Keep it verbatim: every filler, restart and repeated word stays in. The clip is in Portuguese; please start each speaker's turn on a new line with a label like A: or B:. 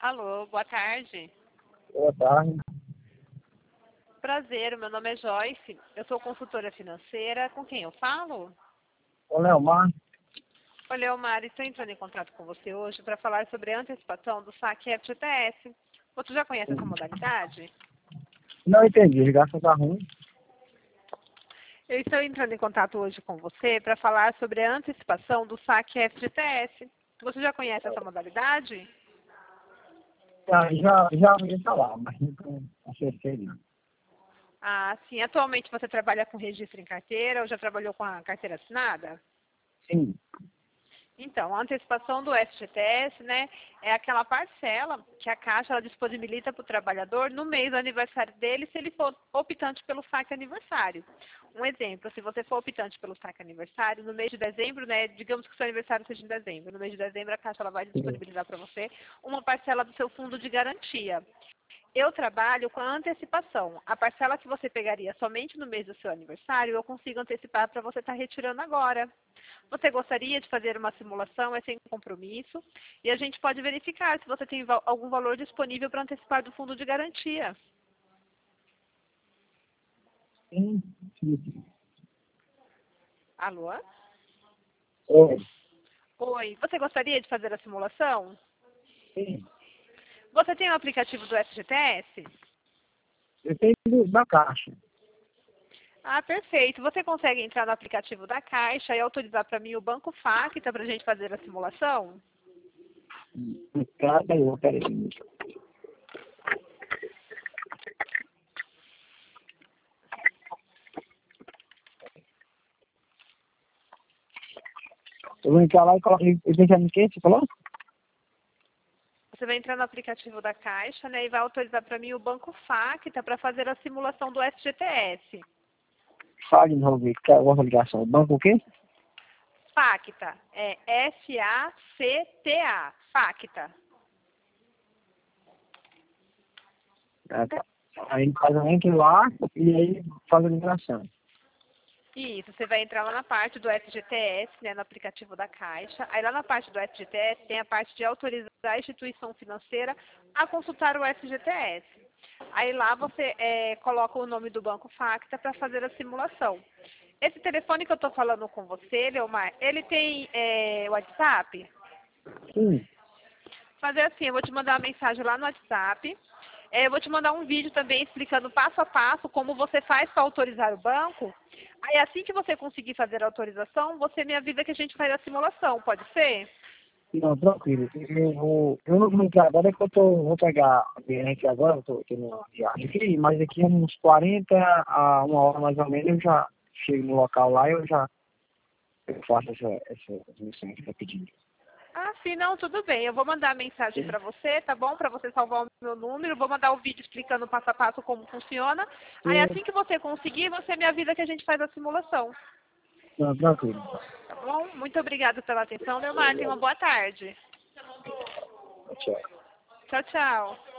A: Alô, boa tarde.
B: Boa tarde.
A: Prazer, meu nome é Joyce. Eu sou consultora financeira. Com quem eu falo?
B: Ô, Leomar.
A: Oi, Leomar, estou entrando em contato com você hoje para falar sobre a antecipação do saque F G T S. Você já conhece essa modalidade?
B: Não entendi, a ligação tá ruim.
A: Eu estou entrando em contato hoje com você para falar sobre a antecipação do saque F G T S. Você já conhece essa modalidade?
B: Já, já, já ouvi falar, mas nunca acessei não.
A: Ah, sim. Atualmente você trabalha com registro em carteira ou já trabalhou com a carteira assinada?
B: Sim.
A: Então, a antecipação do F G T S, né, é aquela parcela que a Caixa ela disponibiliza para o trabalhador no mês do aniversário dele, se ele for optante pelo saque aniversário. Um exemplo, se você for optante pelo saque aniversário, no mês de dezembro, né, digamos que o seu aniversário seja em dezembro, no mês de dezembro a Caixa ela vai disponibilizar para você uma parcela do seu fundo de garantia. Eu trabalho com a antecipação. A parcela que você pegaria somente no mês do seu aniversário, eu consigo antecipar para você estar retirando agora. Você gostaria de fazer uma simulação, é sem compromisso, e a gente pode verificar se você tem val- algum valor disponível para antecipar do fundo de garantia.
B: Sim. Sim.
A: Alô?
B: Oi.
A: Oi, você gostaria de fazer a simulação?
B: Sim.
A: Você tem o aplicativo do F G T S?
B: Depende da caixa.
A: Ah, perfeito. Você consegue entrar no aplicativo da Caixa e autorizar para mim o Banco Facta para a gente fazer a simulação?
B: Cada um, peraí. Eu vou entrar lá e colocar. Eu deixar no quê? Você falou?
A: Você vai entrar no aplicativo da Caixa, né, e vai autorizar para mim o Banco Facta para fazer a simulação do F G T S.
B: Fale de novo, que é a ligação. Banco o quê?
A: Facta, é F A C T A, Facta.
B: Ah, tá. Aí faz um link lá e aí faz a migração.
A: Isso, você vai entrar lá na parte do F G T S, né, no aplicativo da Caixa. Aí lá na parte do F G T S tem a parte de autorizar a instituição financeira a consultar o F G T S. Aí lá você é, coloca o nome do Banco Facta para fazer a simulação. Esse telefone que eu estou falando com você, Leomar, ele tem é, WhatsApp?
B: Sim.
A: Fazer assim, eu vou te mandar uma mensagem lá no WhatsApp. É, eu vou te mandar um vídeo também explicando passo a passo como você faz para autorizar o banco. Aí assim que você conseguir fazer a autorização, você me avisa que a gente faz a simulação, pode ser?
B: Não, tranquilo. Eu vou. Eu não vou entrar agora, é que eu tô, vou pegar a aqui agora, eu tô tendo uma viagem aqui, mas daqui uns quarenta a uma hora mais ou menos eu já chego no local lá e eu já eu faço essa, essa missão que tá pedindo.
A: Ah, sim, não, tudo bem. Eu vou mandar a mensagem para você, tá bom? Para você salvar o meu número. Vou mandar o vídeo explicando passo a passo como funciona. Aí
B: Sim.
A: assim que você conseguir, você me avisa que a gente faz a simulação.
B: Não, tranquilo.
A: Tá bom? Muito obrigada pela atenção, Leomar. Tenha uma boa tarde.
B: Tchau.
A: Tchau, tchau.